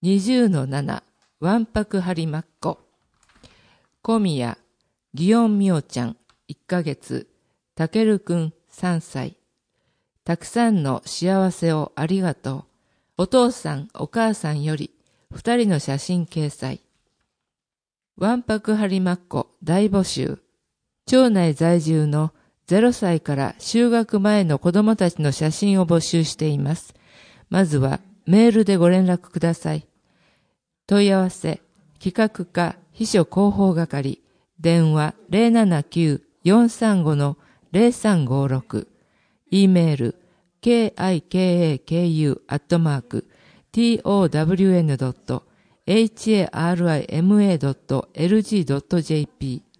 20-7わんぱくはりまっこ。小宮、祇園みおちゃん1ヶ月、たけるくん3歳。たくさんの幸せをありがとう。お父さんお母さんより2人の写真掲載。わんぱくはりまっこ大募集。町内在住の0歳から就学前の子供たちの写真を募集しています。まずはメールでご連絡ください。問い合わせ、企画課秘書広報係、電話 079-435-0356、e メール、kikaku@town.harima.lg.jp